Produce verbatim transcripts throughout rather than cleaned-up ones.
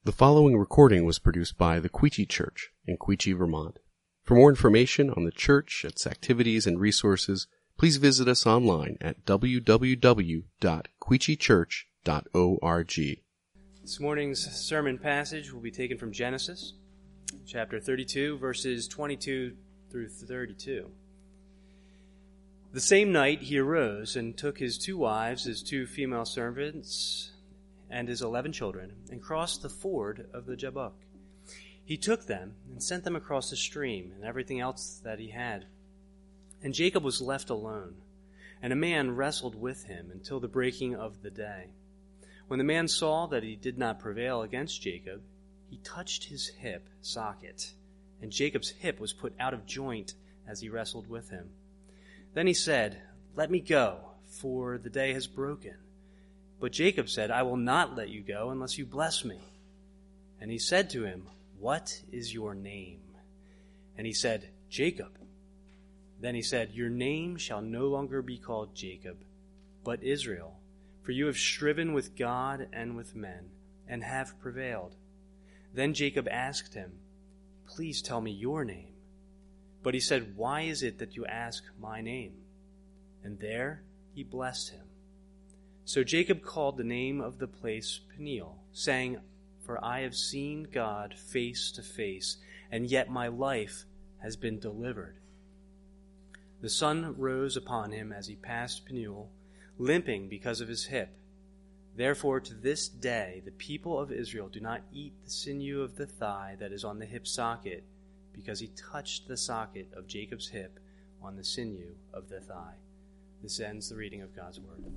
The following recording was produced by the Quechee Church in Quechee, Vermont. For more information on the church, its activities, and resources, please visit us online at w w w dot quechee church dot org. This morning's sermon passage will be taken from Genesis, chapter thirty-two, verses twenty-two through thirty-two. The same night he arose and took his two wives, his two female servants, and his eleven children, and crossed the ford of the Jabbok. He took them and sent them across the stream and everything else that he had. And Jacob was left alone, and a man wrestled with him until the breaking of the day. When the man saw that he did not prevail against Jacob, he touched his hip socket, and Jacob's hip was put out of joint as he wrestled with him. Then he said, "Let me go, for the day has broken." But Jacob said, "I will not let you go unless you bless me." And he said to him, "What is your name?" And he said, "Jacob." Then he said, "Your name shall no longer be called Jacob, but Israel, for you have striven with God and with men, and have prevailed." Then Jacob asked him, "Please tell me your name." But he said, "Why is it that you ask my name?" And there he blessed him. So Jacob called the name of the place Peniel, saying, "For I have seen God face to face, and yet my life has been delivered." The sun rose upon him as he passed Peniel, limping because of his hip. Therefore to this day the people of Israel do not eat the sinew of the thigh that is on the hip socket, because he touched the socket of Jacob's hip on the sinew of the thigh. This ends the reading of God's word.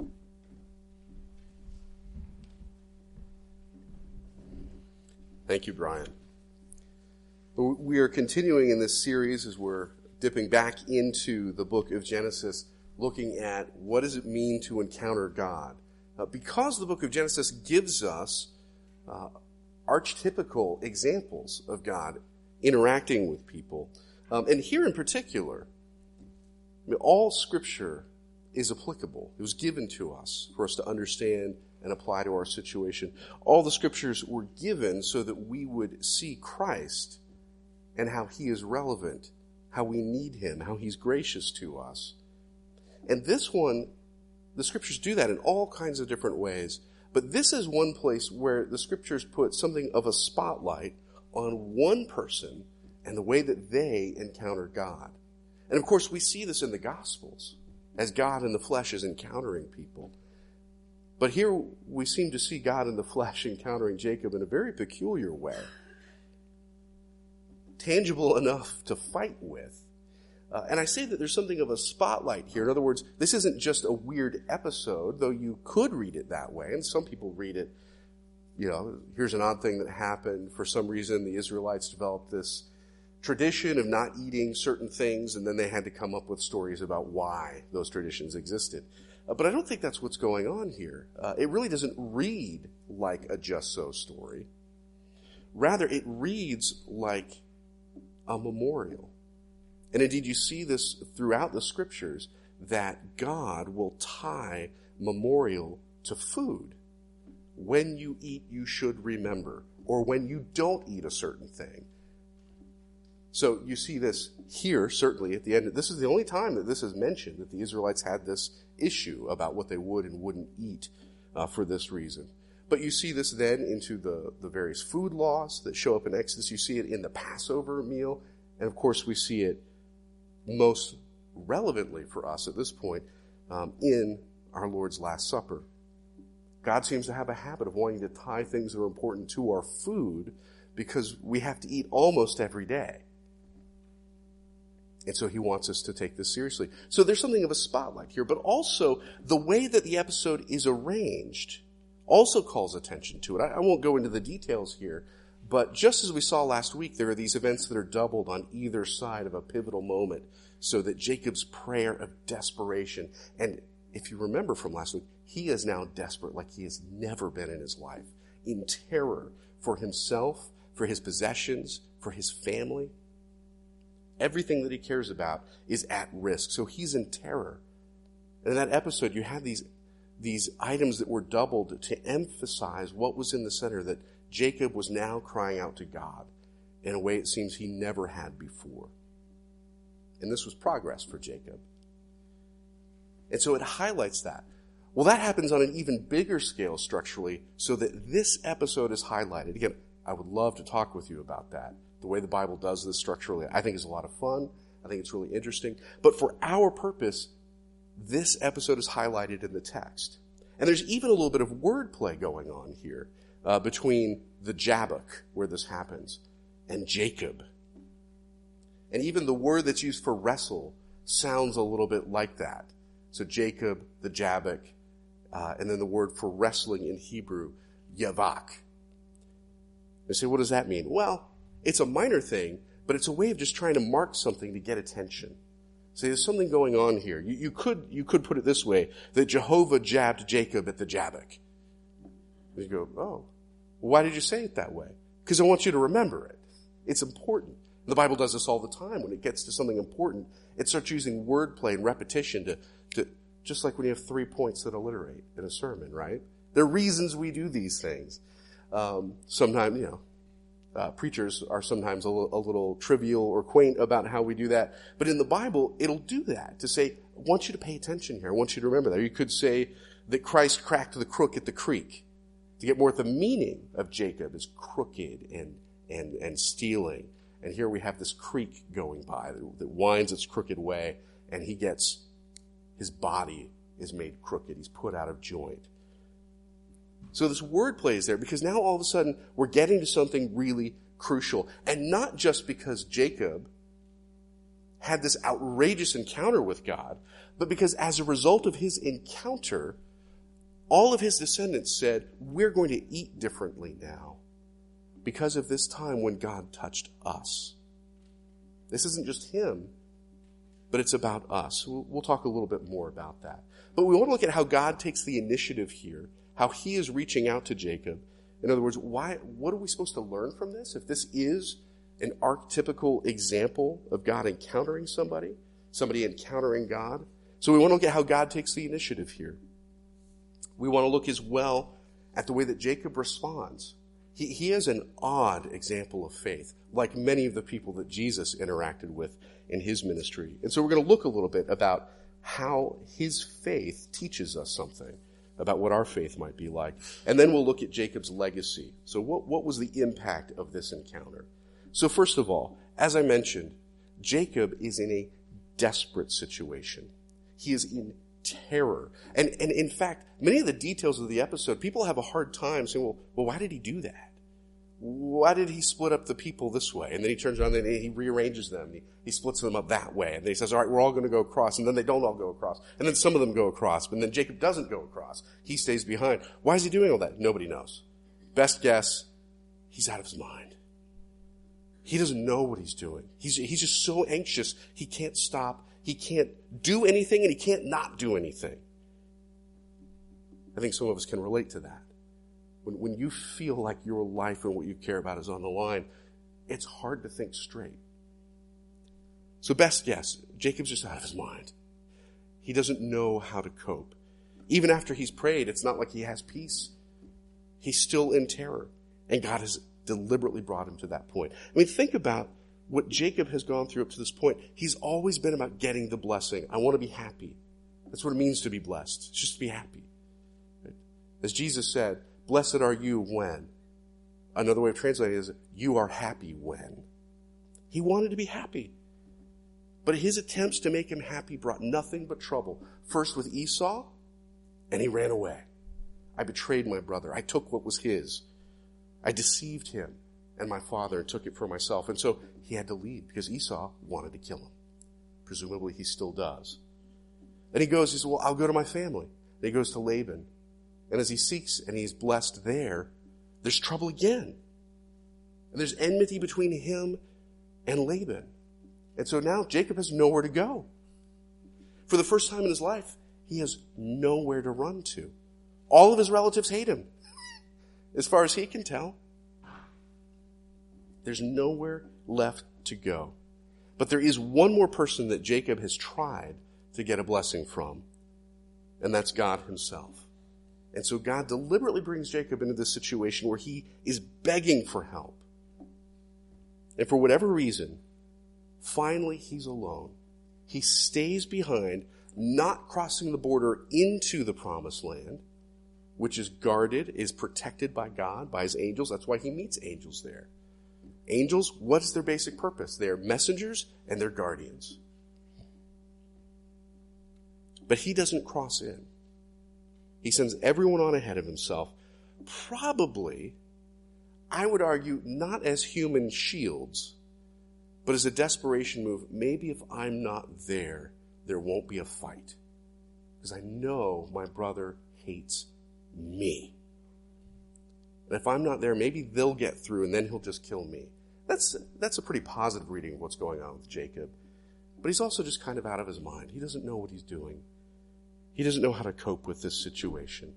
Thank you, Brian. We are continuing in this series as we're dipping back into the book of Genesis, looking at what does it mean to encounter God. Uh, because the book of Genesis gives us uh, archetypical examples of God interacting with people. Um, and here in particular, I mean, all Scripture is applicable. It was given to us for us to understand and apply to our situation. All the Scriptures were given so that we would see Christ and how He is relevant, how we need Him, how He's gracious to us. And this one, the Scriptures do that in all kinds of different ways. But this is one place where the Scriptures put something of a spotlight on one person and the way that they encounter God. And of course, we see this in the Gospels, as God in the flesh is encountering people. But here we seem to see God in the flesh encountering Jacob in a very peculiar way. Tangible enough to fight with. Uh, and I say that there's something of a spotlight here. In other words, this isn't just a weird episode, though you could read it that way. And some people read it, you know, here's an odd thing that happened. For some reason, the Israelites developed this tradition of not eating certain things, and then they had to come up with stories about why those traditions existed. Uh, but I don't think that's what's going on here. Uh, it really doesn't read like a just so story. Rather, it reads like a memorial. And indeed, you see this throughout the Scriptures, that God will tie memorial to food. When you eat, you should remember. Or when you don't eat a certain thing. So you see this here, certainly at the end. This is the only time that this is mentioned, that the Israelites had this issue about what they would and wouldn't eat uh, for this reason. But you see this then into the, the various food laws that show up in Exodus. You see it in the Passover meal. And of course, we see it most relevantly for us at this point um, in our Lord's Last Supper. God seems to have a habit of wanting to tie things that are important to our food because we have to eat almost every day. And so he wants us to take this seriously. So there's something of a spotlight here, but also the way that the episode is arranged also calls attention to it. I, I won't go into the details here, but just as we saw last week, there are these events that are doubled on either side of a pivotal moment, so that Jacob's prayer of desperation, and if you remember from last week, he is now desperate like he has never been in his life, in terror for himself, for his possessions, for his family. Everything that he cares about is at risk. So he's in terror. And in that episode, you had these, these items that were doubled to emphasize what was in the center, that Jacob was now crying out to God in a way it seems he never had before. And this was progress for Jacob. And so it highlights that. Well, that happens on an even bigger scale structurally, so that this episode is highlighted. Again, I would love to talk with you about that. The way the Bible does this structurally, I think is a lot of fun. I think it's really interesting. But for our purpose, this episode is highlighted in the text. And there's even a little bit of wordplay going on here uh, between the Jabbok, where this happens, and Jacob. And even the word that's used for wrestle sounds a little bit like that. So Jacob, the Jabbok, uh, and then the word for wrestling in Hebrew, Yavak. They say, what does that mean? Well, it's a minor thing, but it's a way of just trying to mark something to get attention. So there's something going on here. You, you could you could put it this way, that Jehovah jabbed Jacob at the Jabbok. You go, oh, why did you say it that way? Because I want you to remember it. It's important. The Bible does this all the time. When it gets to something important, it starts using wordplay and repetition to, to just like when you have three points that alliterate in a sermon, right? There are reasons we do these things. Um, sometimes, you know, uh, preachers are sometimes a little, a little trivial or quaint about how we do that. But in the Bible, it'll do that to say, I want you to pay attention here. I want you to remember that. Or you could say that Christ cracked the crook at the creek to get more at the meaning of Jacob is crooked and, and, and stealing. And here we have this creek going by that, that winds its crooked way, and he gets, his body is made crooked. He's put out of joint. So this wordplay is there because now all of a sudden we're getting to something really crucial. And not just because Jacob had this outrageous encounter with God, but because as a result of his encounter, all of his descendants said, we're going to eat differently now because of this time when God touched us. This isn't just him, but it's about us. We'll, we'll talk a little bit more about that. But we want to look at how God takes the initiative here, how he is reaching out to Jacob. In other words, why? What are we supposed to learn from this? If this is an archetypical example of God encountering somebody, somebody encountering God. So we want to look at how God takes the initiative here. We want to look as well at the way that Jacob responds. He, he is an odd example of faith, like many of the people that Jesus interacted with in his ministry. And so we're going to look a little bit about how his faith teaches us something about what our faith might be like. And then we'll look at Jacob's legacy. So what, what was the impact of this encounter? So first of all, as I mentioned, Jacob is in a desperate situation. He is in terror. And, and in fact, many of the details of the episode, people have a hard time saying, well, well, why did he do that? Why did he split up the people this way? And then he turns around and he rearranges them. He, he splits them up that way. And then he says, all right, we're all going to go across. And then they don't all go across. And then some of them go across. But then Jacob doesn't go across. He stays behind. Why is he doing all that? Nobody knows. Best guess, he's out of his mind. He doesn't know what he's doing. He's, he's just so anxious. He can't stop. He can't do anything and he can't not do anything. I think some of us can relate to that. When, when you feel like your life and what you care about is on the line, it's hard to think straight. So best guess, Jacob's just out of his mind. He doesn't know how to cope. Even after he's prayed, it's not like he has peace. He's still in terror. And God has deliberately brought him to that point. I mean, think about what Jacob has gone through up to this point. He's always been about getting the blessing. I want to be happy. That's what it means to be blessed. It's just to be happy. As Jesus said, blessed are you when. Another way of translating it is, you are happy when. He wanted to be happy. But his attempts to make him happy brought nothing but trouble. First with Esau, and he ran away. I betrayed my brother. I took what was his. I deceived him and my father and took it for myself. And so he had to leave because Esau wanted to kill him. Presumably he still does. And he goes, he says, well, I'll go to my family. And he goes to Laban. And as he seeks and he's blessed there, there's trouble again. And there's enmity between him and Laban. And so now Jacob has nowhere to go. For the first time in his life, he has nowhere to run to. All of his relatives hate him. As far as he can tell. There's nowhere left to go. But there is one more person that Jacob has tried to get a blessing from. And that's God himself. And so God deliberately brings Jacob into this situation where he is begging for help. And for whatever reason, finally he's alone. He stays behind, not crossing the border into the promised land, which is guarded, is protected by God, by his angels. That's why he meets angels there. Angels, what is their basic purpose? They're messengers and they're guardians. But he doesn't cross in. He sends everyone on ahead of himself, probably, I would argue, not as human shields, but as a desperation move. Maybe if I'm not there, there won't be a fight. Because I know my brother hates me. And if I'm not there, maybe they'll get through and then he'll just kill me. That's, that's a pretty positive reading of what's going on with Jacob. But he's also just kind of out of his mind. He doesn't know what he's doing. He doesn't know how to cope with this situation.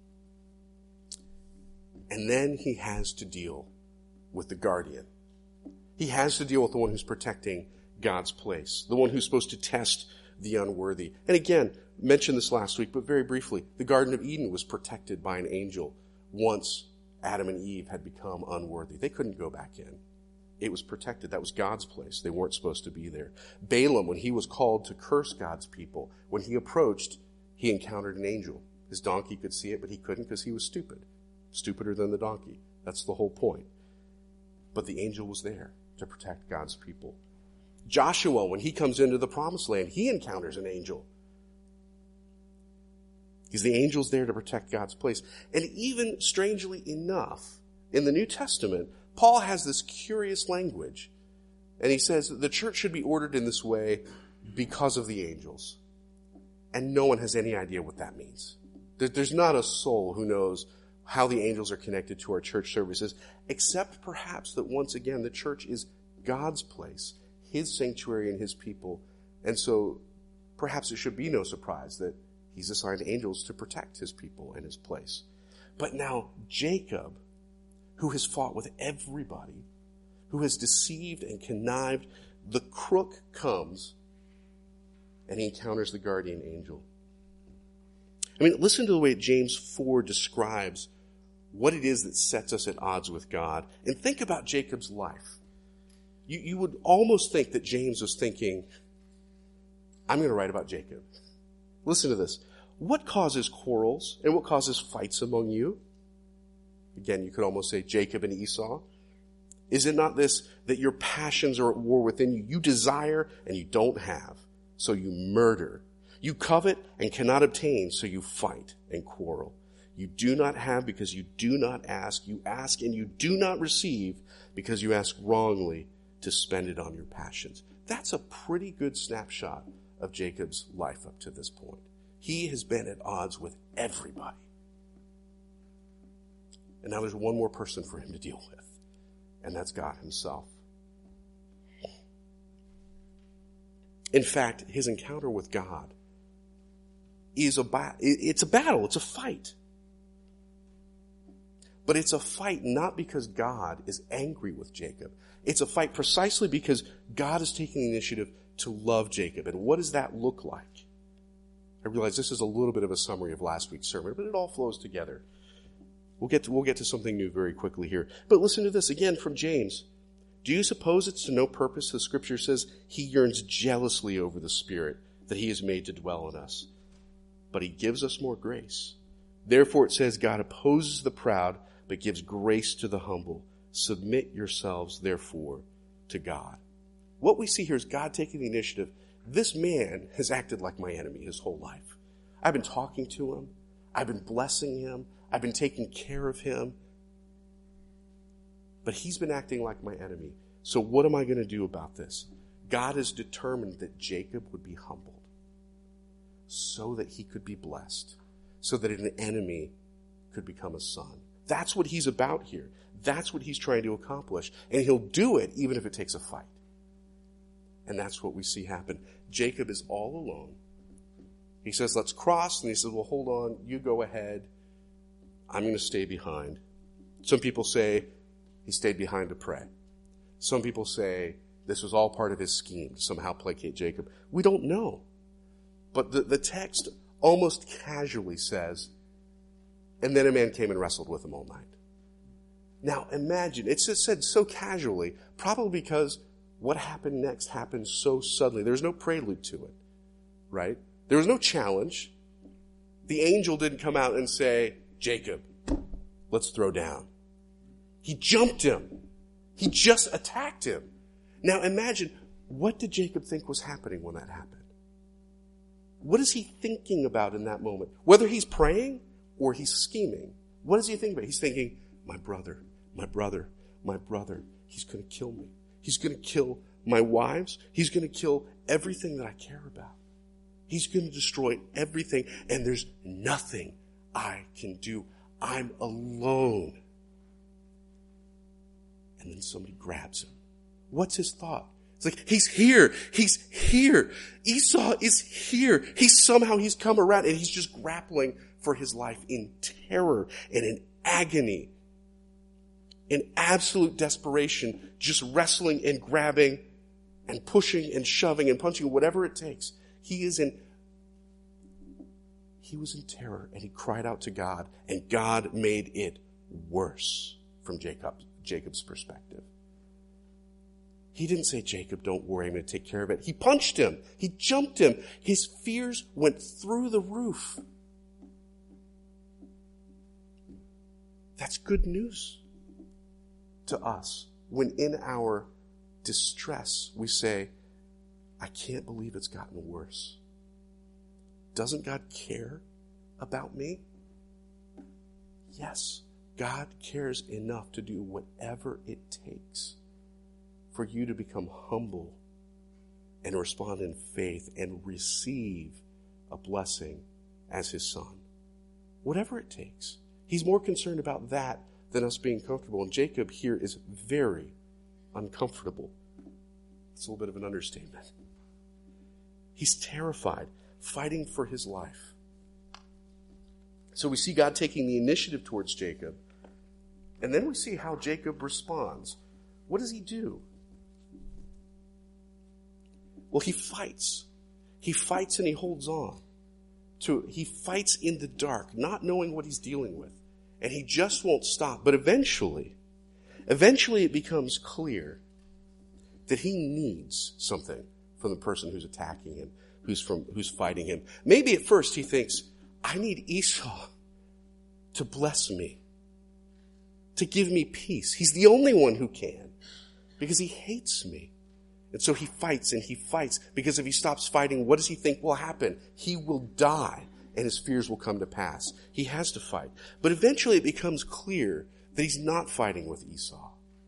And then he has to deal with the guardian. He has to deal with the one who's protecting God's place, the one who's supposed to test the unworthy. And again, mentioned this last week, but very briefly, the Garden of Eden was protected by an angel once Adam and Eve had become unworthy. They couldn't go back in. It was protected. That was God's place. They weren't supposed to be there. Balaam, when he was called to curse God's people, when he approached, he encountered an angel. His donkey could see it, but he couldn't because he was stupid. Stupider than the donkey. That's the whole point. But the angel was there to protect God's people. Joshua, when he comes into the promised land, he encounters an angel. Because the angel's there to protect God's place. And even, strangely enough, in the New Testament, Paul has this curious language. And he says that the church should be ordered in this way because of the angels. And no one has any idea what that means. There's not a soul who knows how the angels are connected to our church services, except perhaps that once again the church is God's place, his sanctuary and his people. And so perhaps it should be no surprise that he's assigned angels to protect his people and his place. But now Jacob, who has fought with everybody, who has deceived and connived, the crook comes and he encounters the guardian angel. I mean, listen to the way James four describes what it is that sets us at odds with God. And think about Jacob's life. You, you would almost think that James was thinking, I'm going to write about Jacob. Listen to this. What causes quarrels and what causes fights among you? Again, you could almost say Jacob and Esau. Is it not this, that your passions are at war within you? You desire and you don't have, so you murder. You covet and cannot obtain, so you fight and quarrel. You do not have because you do not ask. You ask and you do not receive because you ask wrongly to spend it on your passions. That's a pretty good snapshot of Jacob's life up to this point. He has been at odds with everybody. And now there's one more person for him to deal with, and that's God himself. In fact, his encounter with God is a ba- it's a battle, it's a fight. But it's a fight not because God is angry with Jacob. It's a fight precisely because God is taking the initiative to love Jacob. And what does that look like? I realize this is a little bit of a summary of last week's sermon, but it all flows together. We'll get to, we'll get to something new very quickly here. But listen to this again from James. Do you suppose it's to no purpose the scripture says he yearns jealously over the Spirit that he has made to dwell in us? But he gives us more grace. Therefore it says God opposes the proud, but gives grace to the humble. Submit yourselves, therefore, to God. What we see here is God taking the initiative. This man has acted like my enemy his whole life. I've been talking to him. I've been blessing him. I've been taking care of him. But he's been acting like my enemy. So what am I going to do about this? God has determined that Jacob would be humbled so that he could be blessed, so that an enemy could become a son. That's what he's about here. That's what he's trying to accomplish. And he'll do it even if it takes a fight. And that's what we see happen. Jacob is all alone. He says, let's cross. And he says, well, hold on. You go ahead. I'm going to stay behind. Some people say he stayed behind to pray. Some people say this was all part of his scheme to somehow placate Jacob. We don't know. But the, the text almost casually says And then a man came and wrestled with him all night. Now imagine, it's just said so casually, probably because what happened next happened so suddenly. There's no prelude to it, right? There was no challenge. The angel didn't come out and say, Jacob, let's throw down. He jumped him. He just attacked him. Now imagine, what did Jacob think was happening when that happened? What is he thinking about in that moment? Whether he's praying or he's scheming, what is he thinking about? He's thinking, my brother, my brother, my brother, he's going to kill me. He's going to kill my wives. He's going to kill everything that I care about. He's going to destroy everything, and there's nothing I can do. I'm alone. And then somebody grabs him. What's his thought? It's like, he's here. He's here. Esau is here. He's somehow, he's come around, and he's just grappling for his life in terror and in agony. In absolute desperation, just wrestling and grabbing and pushing and shoving and punching, whatever it takes. He is in, he was in terror, and he cried out to God, and God made it worse from Jacob, Jacob's perspective. He didn't say, Jacob, don't worry, I'm going to take care of it. He punched him. He jumped him. His fears went through the roof. That's good news to us when in our distress we say, I can't believe it's gotten worse. Doesn't God care about me? Yes, God cares enough to do whatever it takes for you to become humble and respond in faith and receive a blessing as his son. Whatever it takes. He's more concerned about that than us being comfortable. And Jacob here is very uncomfortable. It's a little bit of an understatement. He's terrified, fighting for his life. So we see God taking the initiative towards Jacob. And then we see how Jacob responds. What does he do? Well, he fights. He fights and he holds on. To, he fights in the dark, not knowing what he's dealing with. And he just won't stop. But eventually, eventually it becomes clear that he needs something from the person who's attacking him, who's from, who's fighting him. Maybe at first he thinks, I need Esau to bless me, to give me peace. He's the only one who can, because he hates me. And so he fights and he fights, because if he stops fighting, what does he think will happen? He will die, and his fears will come to pass. He has to fight. But eventually it becomes clear that he's not fighting with Esau.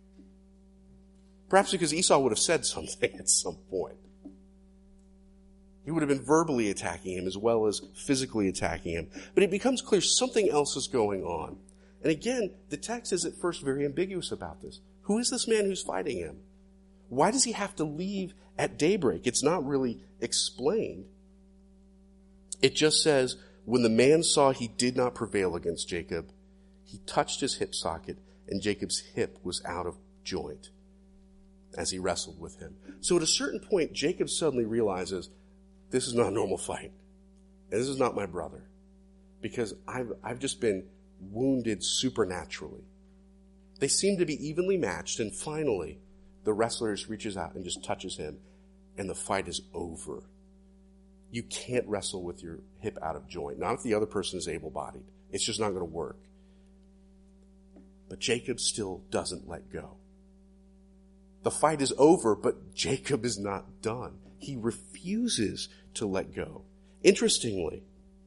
Perhaps because Esau would have said something at some point. He would have been verbally attacking him as well as physically attacking him. But it becomes clear something else is going on. And again, the text is at first very ambiguous about this. Who is this man who's fighting him? Why does he have to leave at daybreak? It's not really explained. It just says, when the man saw he did not prevail against Jacob, he touched his hip socket, and Jacob's hip was out of joint as he wrestled with him. So at a certain point, Jacob suddenly realizes, this is not a normal fight. And this is not my brother. Because I've, I've just been wounded supernaturally. They seem to be evenly matched, and finally, the wrestler just reaches out and just touches him, and the fight is over. You can't wrestle with your hip out of joint. Not if the other person is able-bodied. It's just not going to work. But Jacob still doesn't let go. The fight is over, but Jacob is not done. He refuses to let go. Interestingly,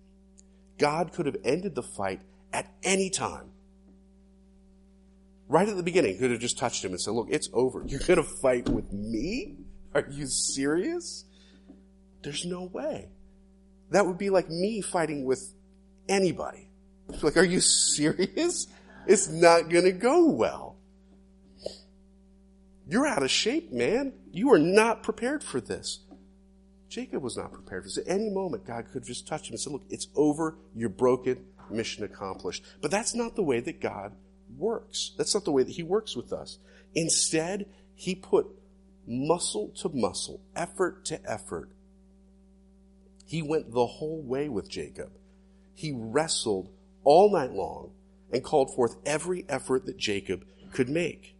God could have ended the fight at any time. Right at the beginning, he could have just touched him and said, look, it's over. You're going to fight with me? Are you serious? There's no way. That would be like me fighting with anybody. Like, are you serious? It's not going to go well. You're out of shape, man. You are not prepared for this. Jacob was not prepared for this. At any moment, God could have just touched him and said, look, it's over. You're broken. Mission accomplished. But that's not the way that God works. That's not the way that he works with us. Instead, he put muscle to muscle, effort to effort. He went the whole way with Jacob. He wrestled all night long and called forth every effort that Jacob could make.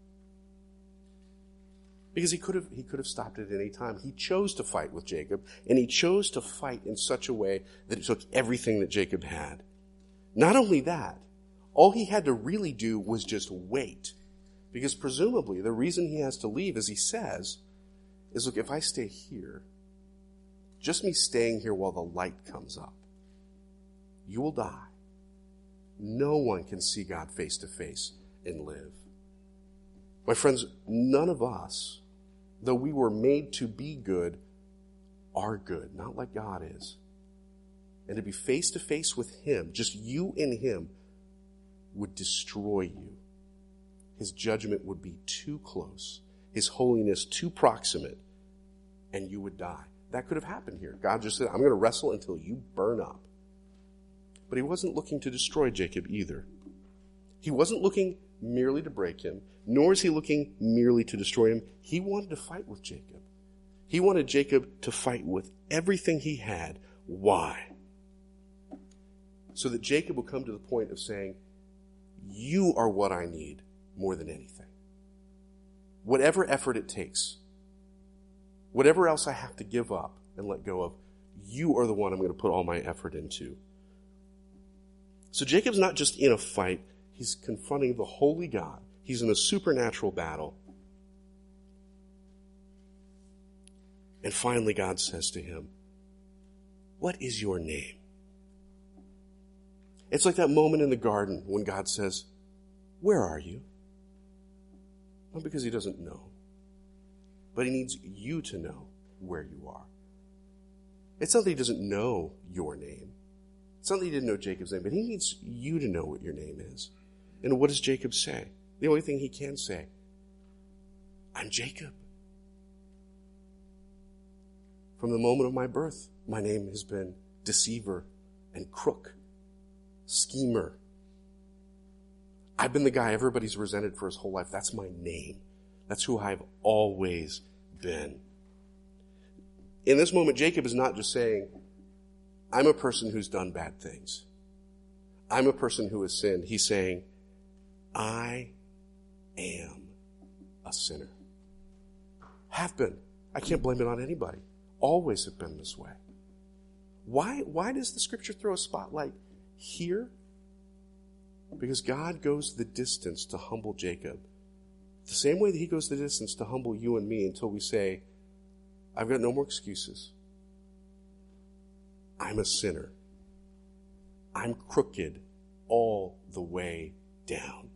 Because he could have he could have stopped it at any time. He chose to fight with Jacob, and he chose to fight in such a way that it took everything that Jacob had. Not only that, all he had to really do was just wait. Because presumably the reason he has to leave, as he says, is, look, if I stay here, just me staying here while the light comes up, you will die. No one can see God face to face and live. My friends, none of us, though we were made to be good, are good, not like God is. And to be face to face with him, just you and him, would destroy you. His judgment would be too close, his holiness too proximate, and you would die. That could have happened here. God just said, I'm going to wrestle until you burn up. But he wasn't looking to destroy Jacob either. He wasn't looking merely to break him, nor is he looking merely to destroy him. He wanted to fight with Jacob. He wanted Jacob to fight with everything he had. Why? So that Jacob will come to the point of saying, you are what I need more than anything. Whatever effort it takes, whatever else I have to give up and let go of, you are the one I'm going to put all my effort into. So Jacob's not just in a fight, he's confronting the holy God. He's in a supernatural battle. And finally God says to him, what is your name? It's like that moment in the garden when God says, where are you? Not because he doesn't know, but he needs you to know where you are. It's not that he doesn't know your name. It's not that he didn't know Jacob's name, but he needs you to know what your name is. And what does Jacob say? The only thing he can say, I'm Jacob. From the moment of my birth, my name has been deceiver and crook, schemer. I've been the guy everybody's resented for his whole life. That's my name. That's who I've always been. In this moment, Jacob is not just saying, I'm a person who's done bad things. I'm a person who has sinned. He's saying, I am a sinner. Have been. I can't blame it on anybody. Always have been this way. Why, why does the scripture throw a spotlight here? Because God goes the distance to humble Jacob. The same way that he goes the distance to humble you and me until we say, I've got no more excuses. I'm a sinner. I'm crooked all the way down.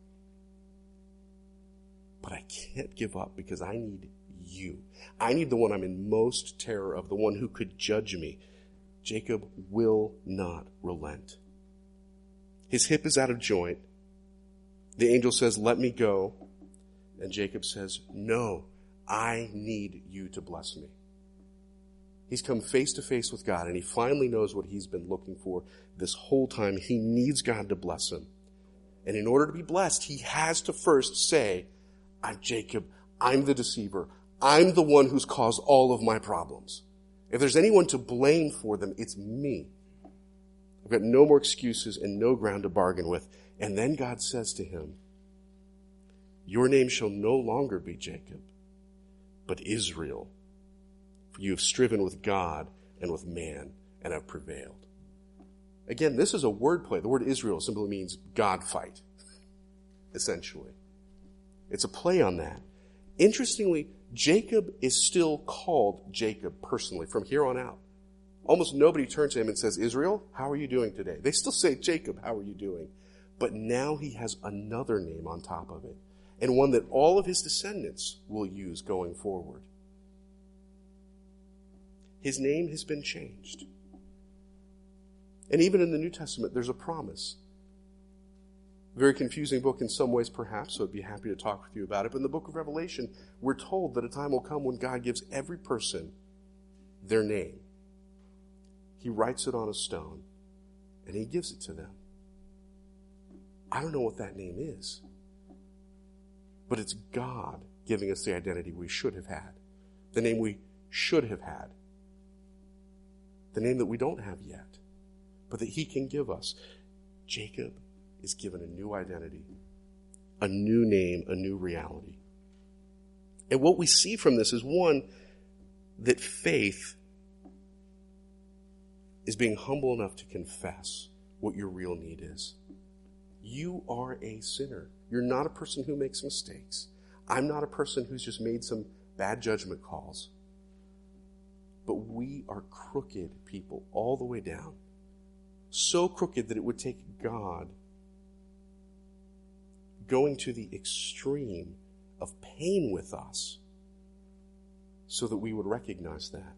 But I can't give up because I need you. I need the one I'm in most terror of, the one who could judge me. Jacob will not relent. His hip is out of joint. The angel says, let me go. And Jacob says, no, I need you to bless me. He's come face to face with God, and he finally knows what he's been looking for this whole time. He needs God to bless him. And in order to be blessed, he has to first say, I'm Jacob. I'm the deceiver. I'm the one who's caused all of my problems. If there's anyone to blame for them, it's me. I've got no more excuses and no ground to bargain with. And then God says to him, your name shall no longer be Jacob, but Israel. For you have striven with God and with man and have prevailed. Again, this is a wordplay. The word Israel simply means God fight, essentially. It's a play on that. Interestingly, Jacob is still called Jacob personally from here on out. Almost nobody turns to him and says, Israel, how are you doing today? They still say, Jacob, how are you doing? But now he has another name on top of it, and one that all of his descendants will use going forward. His name has been changed. And even in the New Testament, there's a promise. Very confusing book in some ways, perhaps, so I'd be happy to talk with you about it. But in the book of Revelation, we're told that a time will come when God gives every person their name. He writes it on a stone, and he gives it to them. I don't know what that name is, but it's God giving us the identity we should have had, the name we should have had, the name that we don't have yet, but that he can give us. Jacob is given a new identity, a new name, a new reality. And what we see from this is, one, that faith is being humble enough to confess what your real need is. You are a sinner. You're not a person who makes mistakes. I'm not a person who's just made some bad judgment calls. But we are crooked people all the way down. So crooked that it would take God going to the extreme of pain with us so that we would recognize that.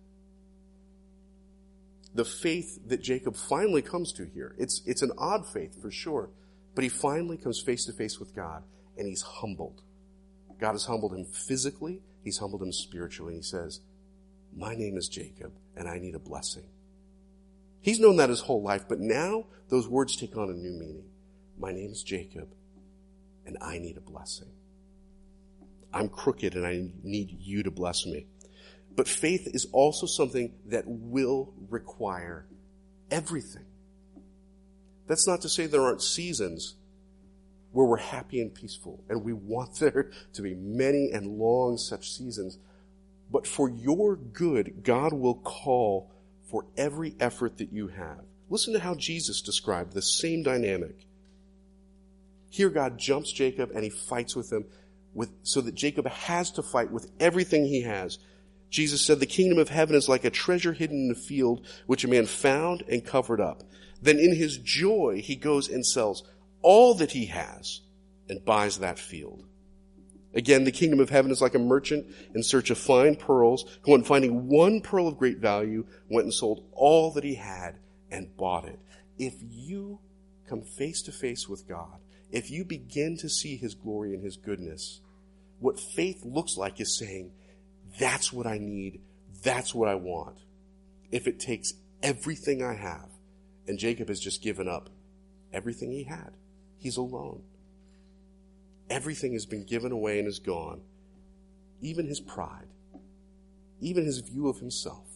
The faith that Jacob finally comes to here, it's, it's an odd faith for sure, but he finally comes face to face with God, and he's humbled. God has humbled him physically, he's humbled him spiritually, and he says, my name is Jacob, and I need a blessing. He's known that his whole life, but now those words take on a new meaning. My name is Jacob, and I need a blessing. I'm crooked, and I need you to bless me. But faith is also something that will require everything. That's not to say there aren't seasons where we're happy and peaceful, and we want there to be many and long such seasons. But for your good, God will call for every effort that you have. Listen to how Jesus described the same dynamic. Here God jumps Jacob and he fights with him with, so that Jacob has to fight with everything he has. Jesus said, the kingdom of heaven is like a treasure hidden in a field, which a man found and covered up. Then in his joy, he goes and sells all that he has and buys that field. Again, the kingdom of heaven is like a merchant in search of fine pearls, who on finding one pearl of great value, went and sold all that he had and bought it. If you come face to face with God, if you begin to see his glory and his goodness, what faith looks like is saying, that's what I need. That's what I want. If it takes everything I have, and Jacob has just given up everything he had. He's alone. Everything has been given away and is gone. Even his pride. Even his view of himself.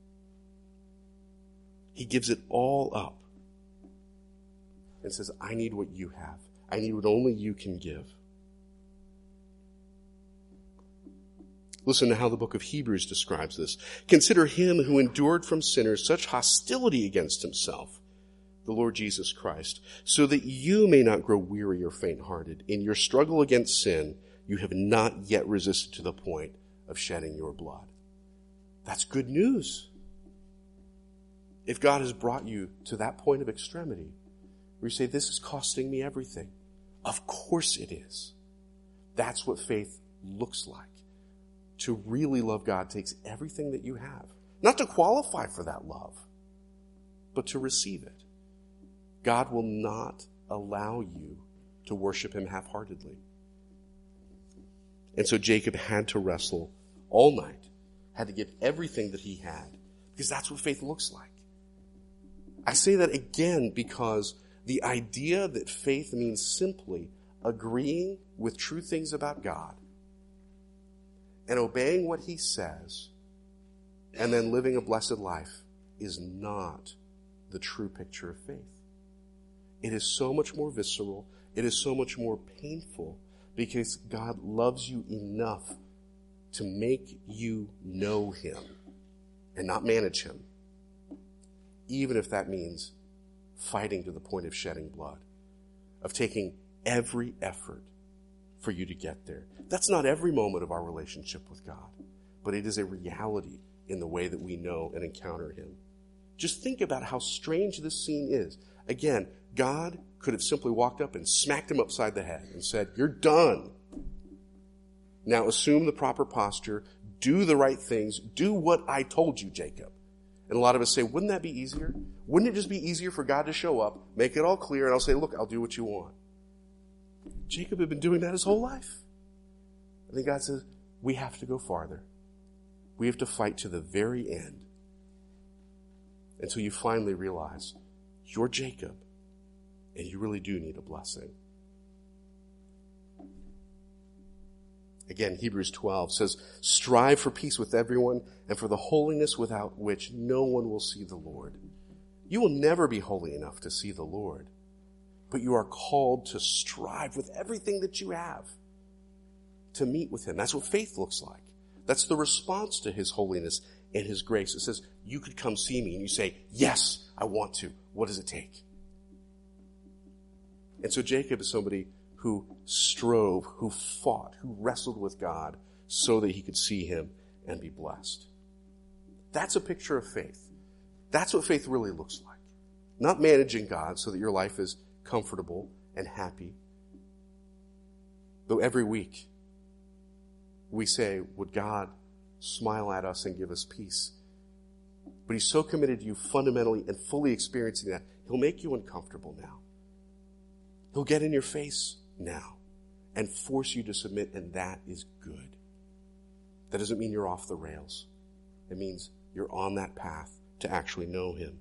He gives it all up and says, I need what you have. I need what only you can give. Listen to how the book of Hebrews describes this. Consider him who endured from sinners such hostility against himself, the Lord Jesus Christ, so that you may not grow weary or faint-hearted. In your struggle against sin, you have not yet resisted to the point of shedding your blood. That's good news. If God has brought you to that point of extremity, where you say, this is costing me everything. Of course it is. That's what faith looks like. To really love God takes everything that you have. Not to qualify for that love, but to receive it. God will not allow you to worship him half-heartedly. And so Jacob had to wrestle all night, had to give everything that he had, because that's what faith looks like. I say that again because the idea that faith means simply agreeing with true things about God and obeying what he says and then living a blessed life is not the true picture of faith. It is so much more visceral. It is so much more painful because God loves you enough to make you know him and not manage him, even if that means fighting to the point of shedding blood, of taking every effort for you to get there. That's not every moment of our relationship with God, but it is a reality in the way that we know and encounter him. Just think about how strange this scene is. Again, God could have simply walked up and smacked him upside the head and said, you're done. Now assume the proper posture, do the right things, do what I told you, Jacob. And a lot of us say, wouldn't that be easier? Wouldn't it just be easier for God to show up, make it all clear, and I'll say, look, I'll do what you want. Jacob had been doing that his whole life. And then God says, we have to go farther. We have to fight to the very end until you finally realize you're Jacob and you really do need a blessing. Again, Hebrews twelve says, strive for peace with everyone and for the holiness without which no one will see the Lord. You will never be holy enough to see the Lord. but you are called to strive with everything that you have to meet with him. That's what faith looks like. That's the response to his holiness and his grace. It says, you could come see me, and you say, yes, I want to. What does it take? And so Jacob is somebody who strove, who fought, who wrestled with God so that he could see him and be blessed. That's a picture of faith. That's what faith really looks like. Not managing God so that your life is comfortable and happy. Though every week we say, would God smile at us and give us peace? But he's so committed to you fundamentally and fully experiencing that, he'll make you uncomfortable now. He'll get in your face now and force you to submit, and that is good. That doesn't mean you're off the rails. It means you're on that path to actually know him.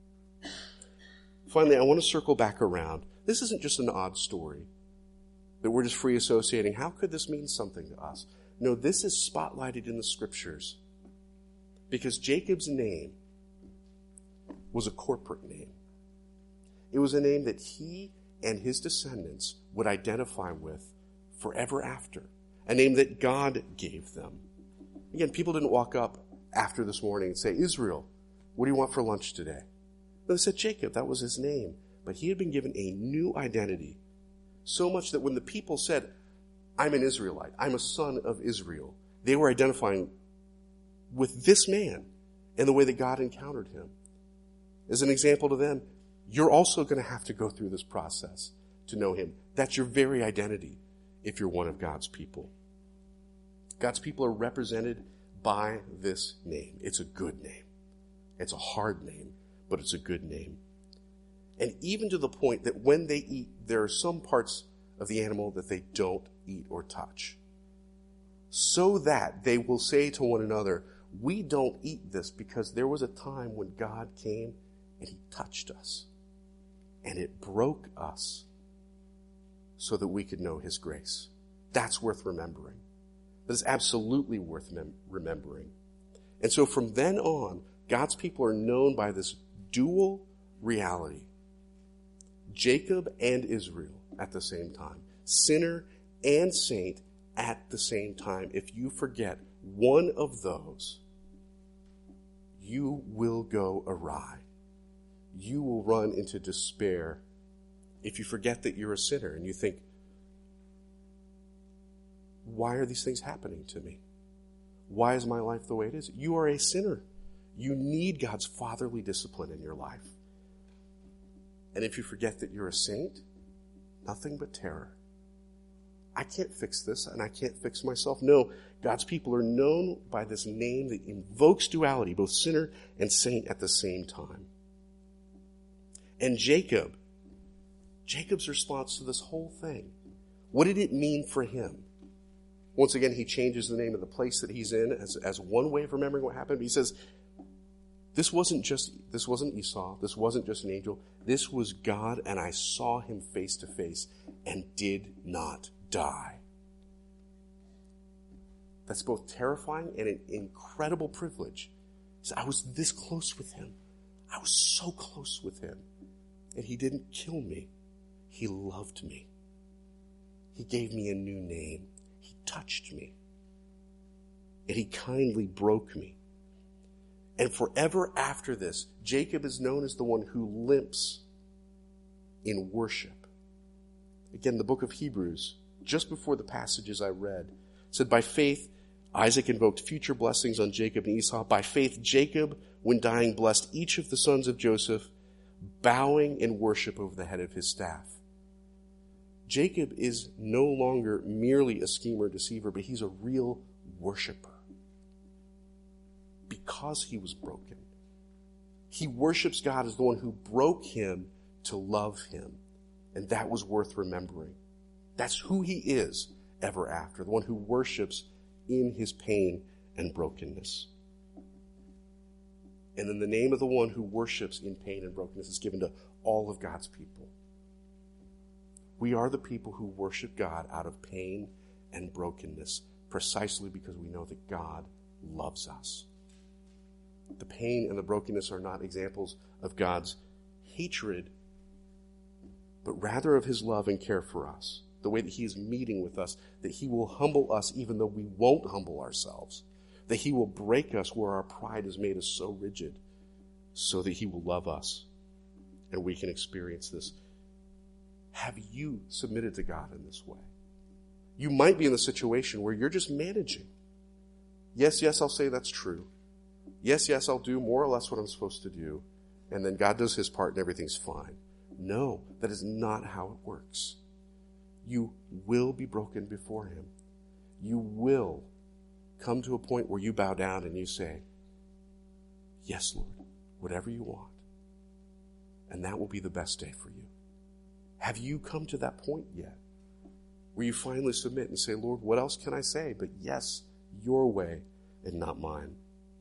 Finally, I want to circle back around. This isn't just an odd story that we're just free associating. How could this mean something to us? No, this is spotlighted in the scriptures because Jacob's name was a corporate name. It was a name that he and his descendants would identify with forever after. A name that God gave them. Again, people didn't walk up after this morning and say, Israel, what do you want for lunch today? No, they said Jacob. That was his name. But he had been given a new identity. So much that when the people said, I'm an Israelite, I'm a son of Israel, they were identifying with this man and the way that God encountered him. As an example to them, you're also going to have to go through this process to know him. That's your very identity if you're one of God's people. God's people are represented by this name. It's a good name. It's a hard name, but it's a good name. And even to the point that when they eat, there are some parts of the animal that they don't eat or touch. So that they will say to one another, we don't eat this because there was a time when God came and he touched us. And it broke us so that we could know his grace. That's worth remembering. That is absolutely worth mem- remembering. And so from then on, God's people are known by this dual reality. Jacob and Israel at the same time. Sinner and saint at the same time. If you forget one of those, you will go awry. You will run into despair if you forget that you're a sinner and you think, why are these things happening to me? Why is my life the way it is? You are a sinner. You need God's fatherly discipline in your life. And if you forget that you're a saint, nothing but terror. I can't fix this and I can't fix myself. No, God's people are known by this name that invokes duality, both sinner and saint at the same time. And Jacob, Jacob's response to this whole thing, what did it mean for him? Once again, he changes the name of the place that he's in as, as one way of remembering what happened. He says, this wasn't just, this wasn't Esau. This wasn't just an angel. This was God, and I saw him face to face and did not die. That's both terrifying and an incredible privilege. So I was this close with him. I was so close with him. And he didn't kill me. He loved me. He gave me a new name. He touched me. And he kindly broke me. And forever after this, Jacob is known as the one who limps in worship. Again, the book of Hebrews, just before the passages I read, said, by faith, Isaac invoked future blessings on Jacob and Esau. By faith, Jacob, when dying, blessed each of the sons of Joseph, bowing in worship over the head of his staff. Jacob is no longer merely a schemer, deceiver, but he's a real worshiper. Because he was broken. He worships God as the one who broke him to love him. And that was worth remembering. That's who he is ever after. The one who worships in his pain and brokenness. And then the name of the one who worships in pain and brokenness is given to all of God's people. We are the people who worship God out of pain and brokenness precisely because we know that God loves us. The pain and the brokenness are not examples of God's hatred, but rather of his love and care for us, the way that he is meeting with us, that he will humble us even though we won't humble ourselves, that he will break us where our pride has made us so rigid, so that he will love us and we can experience this. Have you submitted to God in this way? You might be in the situation where you're just managing. Yes, yes, I'll say that's true. Yes, yes, I'll do more or less what I'm supposed to do. And then God does his part and everything's fine. No, that is not how it works. You will be broken before him. You will come to a point where you bow down and you say, yes, Lord, whatever you want. And that will be the best day for you. Have you come to that point yet? Where you finally submit and say, Lord, what else can I say? But yes, your way and not mine.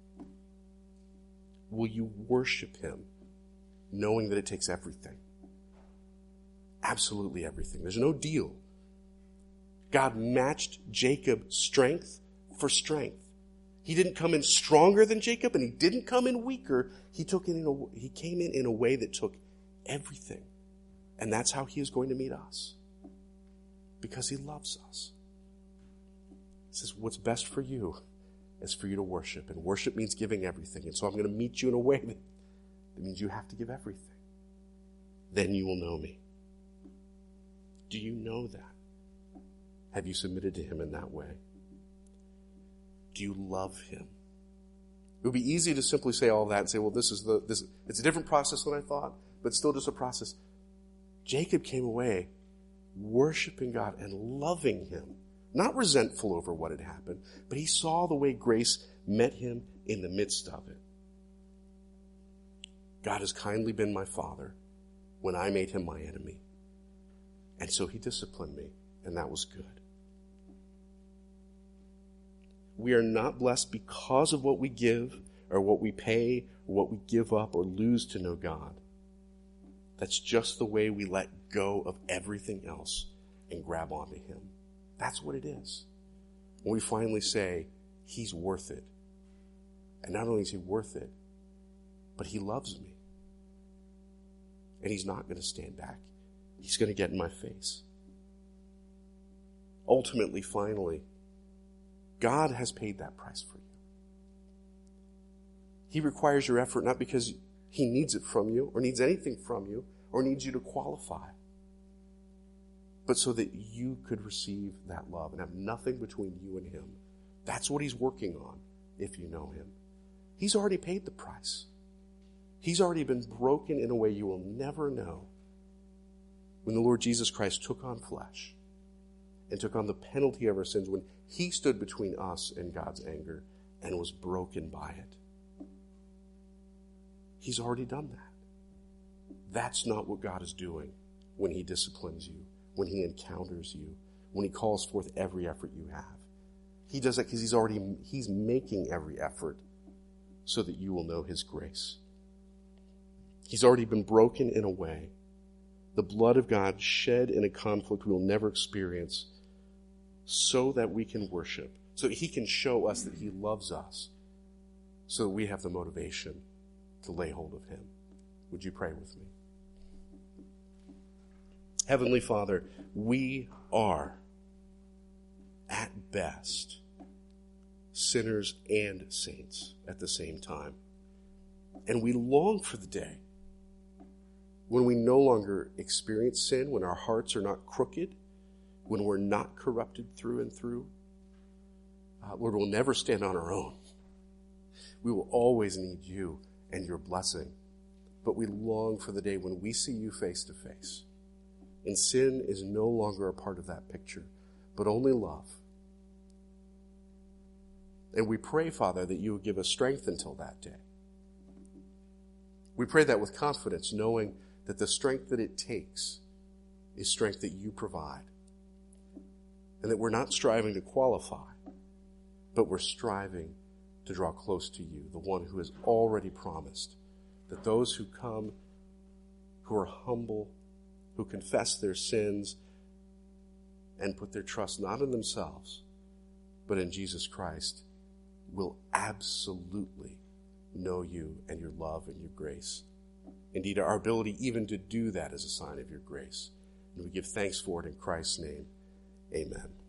Will you worship him, knowing that it takes everything? Absolutely everything. There's no deal. God matched Jacob's strength for strength. He didn't come in stronger than Jacob, and he didn't come in weaker. He took it in a, he came in in a way that took everything. And that's how he is going to meet us. Because he loves us. He says, what's best for you is for you to worship. And worship means giving everything. And so I'm going to meet you in a way that, that means you have to give everything. Then you will know me. Do you know that? Have you submitted to him in that way? Do you love him? It would be easy to simply say all that and say, well, this is the, this, it's a different process than I thought, but still just a process. Jacob came away worshiping God and loving him, not resentful over what had happened, but he saw the way grace met him in the midst of it. God has kindly been my father when I made him my enemy. And so he disciplined me, and that was good. We are not blessed because of what we give or what we pay or what we give up or lose to know God. That's just the way we let go of everything else and grab onto him. That's what it is. When we finally say, he's worth it. And not only is he worth it, but he loves me. And he's not going to stand back. He's going to get in my face. Ultimately, finally, God has paid that price for you. He requires your effort not because he needs it from you or needs anything from you or needs you to qualify, but so that you could receive that love and have nothing between you and him. That's what he's working on if you know him. He's already paid the price. He's already been broken in a way you will never know. When the Lord Jesus Christ took on flesh and took on the penalty of our sins, when he stood between us and God's anger and was broken by it. He's already done that. That's not what God is doing when he disciplines you, when he encounters you, when he calls forth every effort you have. He does that because he's already, he's making every effort so that you will know his grace. He's already been broken in a way. The blood of God shed in a conflict we will never experience so that we can worship, so that he can show us that he loves us, so that we have the motivation to lay hold of him. Would you pray with me? Heavenly Father, we are, at best, sinners and saints at the same time. And we long for the day when we no longer experience sin, when our hearts are not crooked, when we're not corrupted through and through. Uh, Lord, we'll never stand on our own. We will always need you and your blessing. But we long for the day when we see you face to face. And sin is no longer a part of that picture, but only love. And we pray, Father, that you would give us strength until that day. We pray that with confidence, knowing that the strength that it takes is strength that you provide. And that we're not striving to qualify, but we're striving to draw close to you, the one who has already promised that those who come, who are humble, who confess their sins, and put their trust not in themselves, but in Jesus Christ, will absolutely know you and your love and your grace. Indeed, our ability even to do that is a sign of your grace. And we give thanks for it in Christ's name. Amen.